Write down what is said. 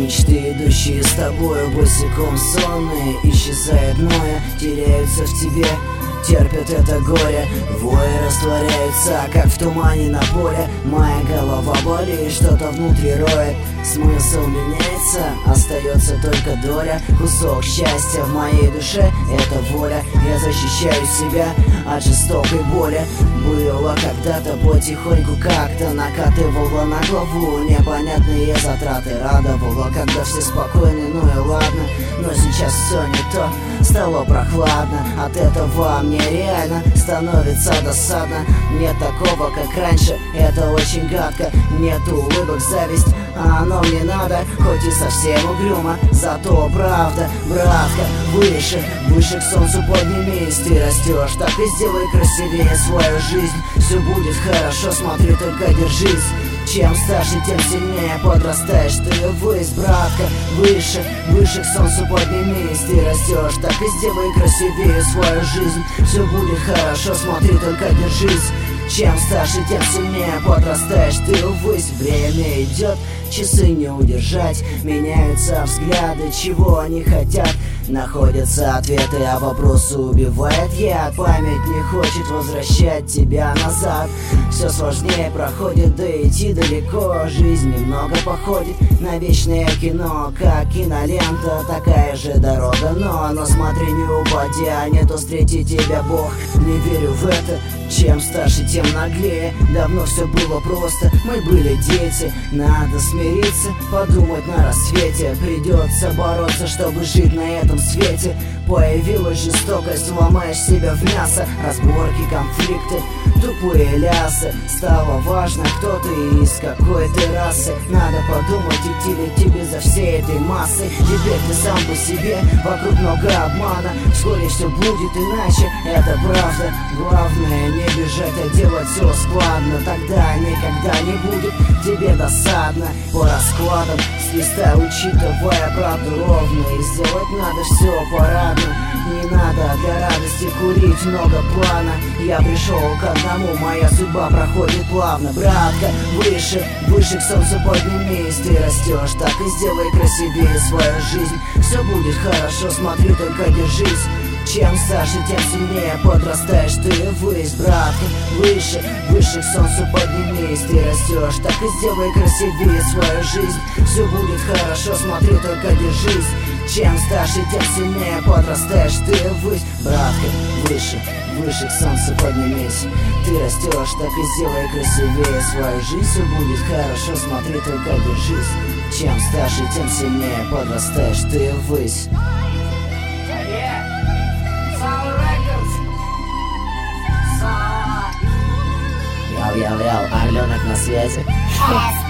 мечты, идущие с тобою босиком сонные, исчезает ноя, теряются в тебе, терпят это горе. Вои растворяются, как в тумане на поле. Моя голова болит, что-то внутри роет. Смысл меняется, остается только доля. Кусок счастья в моей душе — это воля. Я защищаю себя от жестокой боли. Было когда-то потихоньку как-то накатывало на главу непонятные затраты. Радовало, когда все спокойны, ну и ладно. Но сейчас все не то, стало прохладно. От этого мне реально становится досадно. Нет такого, как раньше, это очень гадко. Нет улыбок, зависть, а оно мне надо. Хоть и совсем угрюмо, зато правда. Братка, выше, выше к солнцу поднимись. Ты растешь, так и сделай красивее свою жизнь. Все будет хорошо, смотри, только держись. Чем старше, тем сильнее подрастаешь ты ввысь, братка. Выше, выше к солнцу поднимись. Ты растешь, так и сделай красивее свою жизнь. Все будет хорошо, смотри, только держись. Чем старше, тем сильнее подрастаешь ты ввысь. Время идет, часы не удержать. Меняются взгляды, чего они хотят. Находятся ответы, а вопросы убивает яд. Память не хочет возвращать тебя назад. Все сложнее проходит, да идти далеко. Жизнь немного походит на вечное кино, как кинолента, такая же дорога. Но смотри, не упади, а не то встретит тебя Бог. Не верю в это. Чем старше, тем наглее. Давно все было просто, мы были дети. Надо смириться, подумать на рассвете. Придется бороться, чтобы жить на этом свете. Появилась жестокость, ломаешь себя в мясо. Разборки, конфликты, тупые лясы. Стало важно, кто ты и из какой ты расы. Надо подумать, идти ли тебе за всей этой массой. Теперь ты сам по себе, вокруг много обмана. Вскоре все будет иначе, это правда. Главное не бежать, а делать все складно. Тогда никогда не будет тебе досадно. По раскладам с листа, учитывая правду ровно. И сделать надо все парадно. Не надо для радости курить много плана. Я пришел к одному, моя судьба проходит плавно. Братка, выше, выше к солнцу поднимись. Ты растешь, так и сделай красивее свою жизнь. Все будет хорошо, смотри, только держись. Чем старше, тем сильнее подрастаешь ты ввысь, братка. Выше, выше к солнцу поднимись. Ты растешь, так и сделай красивее свою жизнь. Все будет хорошо, смотри, только держись. Чем старше, тем сильнее подрастаешь ты ввысь, братка. Выше, выше к солнцу поднимись. Ты растешь, так и сделай красивее свою жизнь. Все будет хорошо, смотри, только держись. Чем старше, тем сильнее подрастаешь ты ввысь. Яу-яу-яу, Орленок на связи.